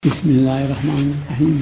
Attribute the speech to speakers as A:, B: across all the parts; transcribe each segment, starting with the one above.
A: बिस्मिल्लाहिर्रहमानिर्रहीम।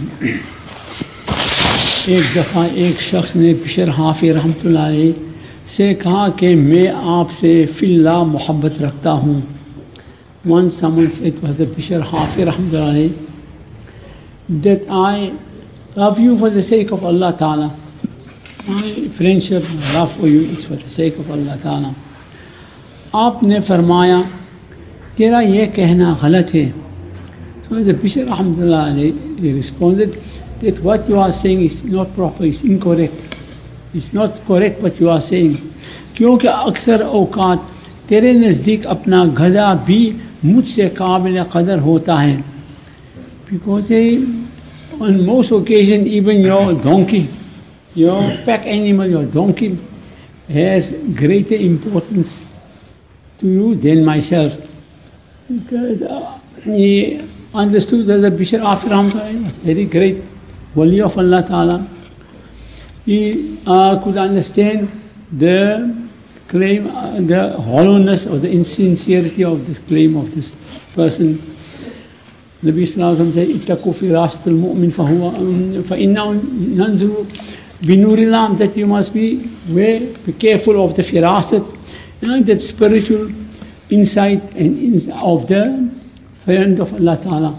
A: एक दफ़ा एक शख्स ने बिशर हाफी रहमतुल्लाह अलैह से कहा कि मैं आपसे फिल्लाह मोहब्बत रखता हूँ। Once someone said to Hazrat Bishr Hafi rahmatullahi alayhi that I love you for the sake of Allah Ta'ala. My friendship, my love for you is for the sake of Allah Ta'ala. आपने फरमाया तेरा ये कहना गलत है। So the Bishr rahmatullahi alayhi he responded that what you are saying is not proper, it's incorrect. It's not correct what you are saying. क्योंकि अक्सर औकात तेरे नज़दीक अपना गधा भी मुझसे काबिल कदर होता है। Because on most occasions even your donkey, your pack animal, your donkey has greater importance to you than myself. He understood that the Bishr Hafi rahmatullahi was very great wali of Allah Ta'ala. He could understand the claim, the hollowness or the insincerity of this claim of this person. Nabi Sallallahu Alaihi Wasallam said, "Ittaqu firashatul mu'min fa'innahu yanzuru binurillah," that you must be very careful of the firasat, that spiritual insight and of the friend of Allah Ta'ala.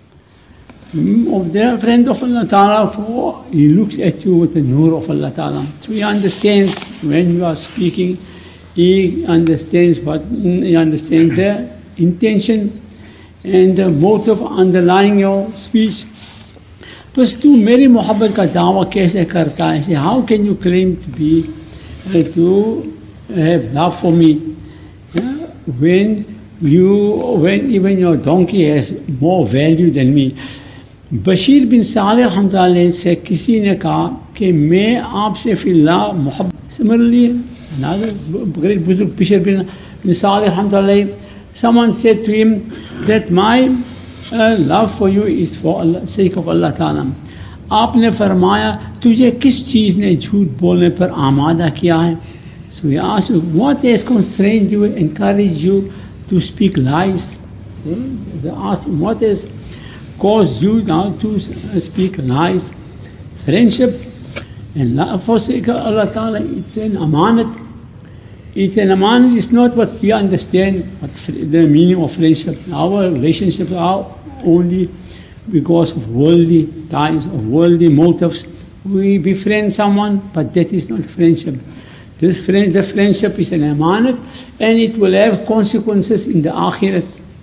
A: Of the friend of Allah Ta'ala, for he looks at you with the nur of Allah Ta'ala. So he understands when you are speaking, he understands the intention and the motive underlying your speech. तो तू मेरी मोहब्बत का दावा कैसे करता है? How can you claim to be to have love for me when even your donkey has more value than me? Bashir बिन सालेह रहमतुल्लाह से किसी ने कहा कि मैं आपसे फिल्लाह मोहब्बत। Similarly, another great बुजुर्ग बिशर बिन सालेह रहमतुल्लाह, someone said to him that my love for you is for Allah, sake of Allah Ta'ala. आपने फरमाया तुझे किस चीज़ ने झूठ बोलने पर आमादा किया है? So he asked you, what has constrained you, encouraged you to speak lies? They asked him, what has caused you now to speak lies? Friendship and love for sake of Allah Ta'ala, it's an amanat. It's an amanat, it's not what we understand, what the meaning of friendship. Our relationships are only because of worldly ties, of worldly motives. We befriend someone, but that is not friendship. The friendship is an amanat, and it will have consequences in the akhirat.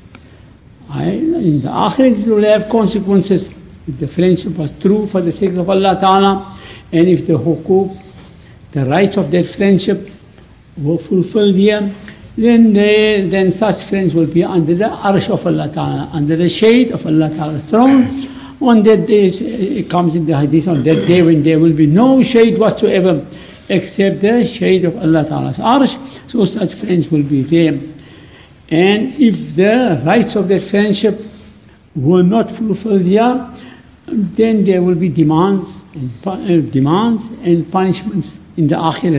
A: In the akhirat it will have consequences. If the friendship was true for the sake of Allah Ta'ala, and if the hukuk, the rights of that friendship were fulfilled here, then such friends will be under the arsh of Allah Ta'ala, under the shade of Allah Ta'ala's throne. On that day, it comes in the hadith, on that day when there will be no shade whatsoever except the shade of Allah Ta'ala's arsh, so such friends will be there. And if the rights of that friendship were not fulfilled here, then there will be demands and punishments in the akhirat.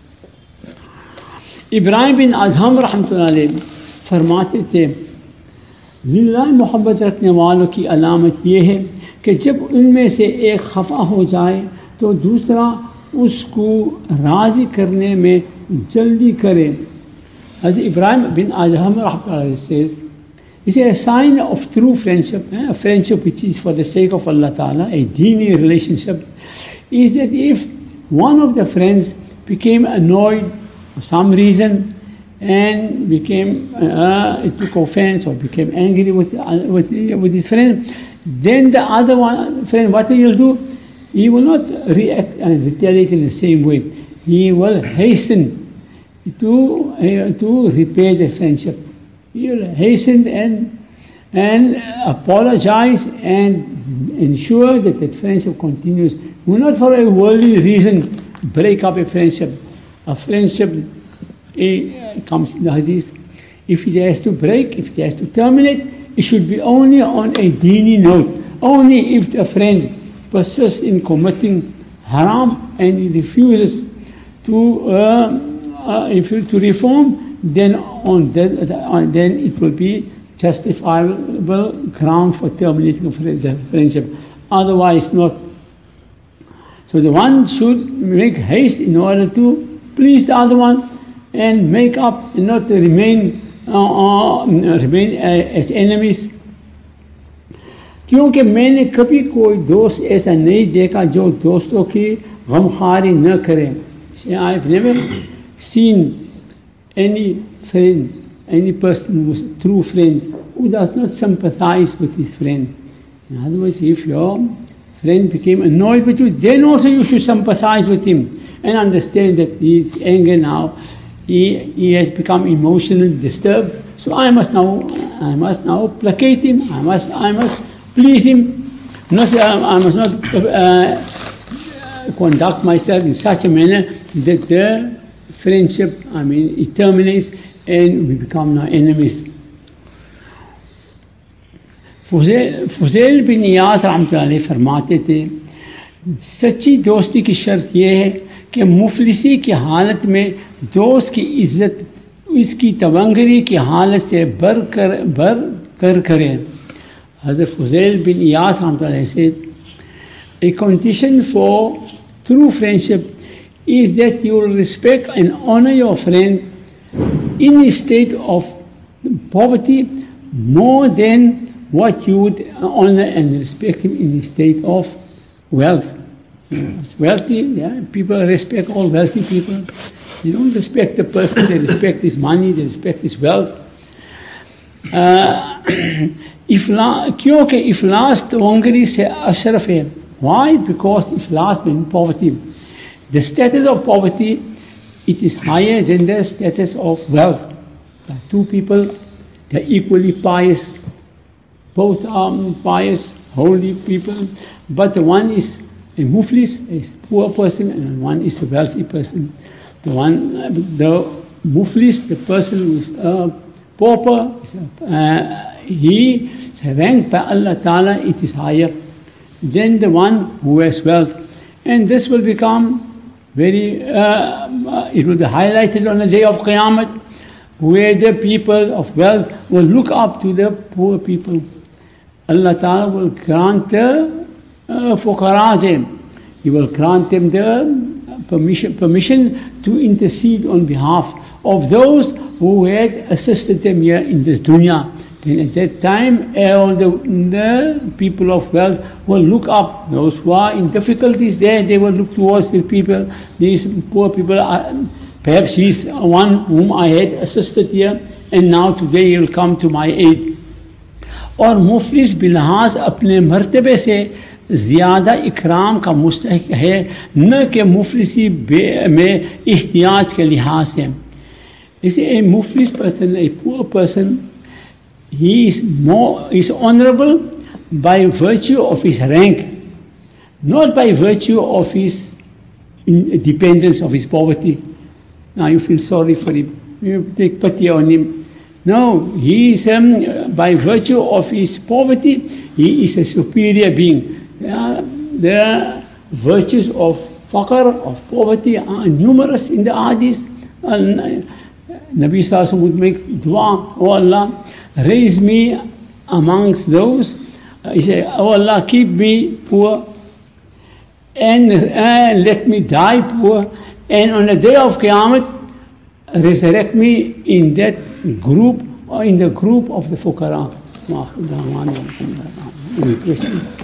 A: Ibrahim बिन अज़हम रहमतुल्लाह अलैह फरमाते थे, लिल्लाह मोहब्बत रखने वालों की अलामत ये है कि जब उनमें से एक खफा हो जाए तो दूसरा उसको राज़ी करने में जल्दी करे. As Ibrahim bin Adham says, it's a sign of true friendship, a friendship which is for the sake of Allah Ta'ala, a deeni relationship, is that if one of the friends became annoyed for some reason and it took offense or became angry with his friend, then the other friend, what he will do? He will not react and retaliate in the same way. He will hasten to repair the friendship. He will hasten and apologize and ensure that the friendship continues. He will not for a worldly reason break up a friendship. A friendship comes in the hadith. If it has to break, if it has to terminate, it should be only on a deeni note. Only if the friend persists in committing haram and he refuses to reform, then it will be justifiable ground for terminating the friendship. Otherwise not. So the one should make haste in order to please the other one and make up and not remain as enemies. क्योंकि मैंने कभी कोई दोस्त ऐसा नहीं देखा जो दोस्तों की गमखारी न करे. I've never seen any friend, any person who's a true friend who does not sympathize with his friend. In other words, if your friend became annoyed with you, then also you should sympathize with him and understand that his anger now, he has become emotionally disturbed. So I must now placate him. I must please him. I must not conduct myself in such a manner that the friendship, it terminates and we become now enemies. फुज़ैल बिन इयास रहमतुल्लाह अलैह फरमाते थे, सच्ची दोस्ती की शर्त यह है कि मुफलिसी की हालत में दोस्त की इज्जत इसकी तवंगरी की हालत से बर कर करें. हज़रत फुज़ैल बिन इयास रहमतुल्लाह अलैह said, a condition for true friendship is that you will respect and honor your friend in a state of poverty more than what you would honor and respect him in a state of wealth. Wealthy, people respect all wealthy people. They don't respect the person, they respect his money, they respect his wealth. क्योंकि इफलास तवंगरी से अशरफ है. Why? Because iflas means poverty. The status of poverty, it is higher than the status of wealth. The two people, they are equally pious. Both are pious, holy people. But one is a muflis, a poor person, and one is a wealthy person. The muflis, the person who is a pauper, he is ranked by Allah Ta'ala, it is higher than the one who has wealth. And this will become it will be highlighted on the day of Qiyamah, where the people of wealth will look up to the poor people. Allah Ta'ala will grant the fuqara them. He will grant them the permission to intercede on behalf of those who had assisted them here in this dunya. Then at that time, all the people of wealth will look up. Those who are in difficulties there, they will look towards the people. These poor people, perhaps he's one whom I had assisted here, and now today he will come to my aid. और मुफलिस बिलहाज अपने मर्तबे से ज़्यादा इकराम का मुस्तहिक है, न कि मुफलिसी में इख्तियाज के लिहाज से. इसे a muflis person, a poor person, he is honorable by virtue of his rank, not by virtue of his dependence, of his poverty. Now you feel sorry for him, you take pity on him. No, he is by virtue of his poverty, he is a superior being. The virtues of faqr, of poverty, are numerous in the hadith. Nabi Sallallahu would make dua, oh Allah, raise me amongst those. He said, oh Allah, keep me poor and let me die poor, and on the day of Qiyamah resurrect me in that group, or in the group of the fuqara. Any questions?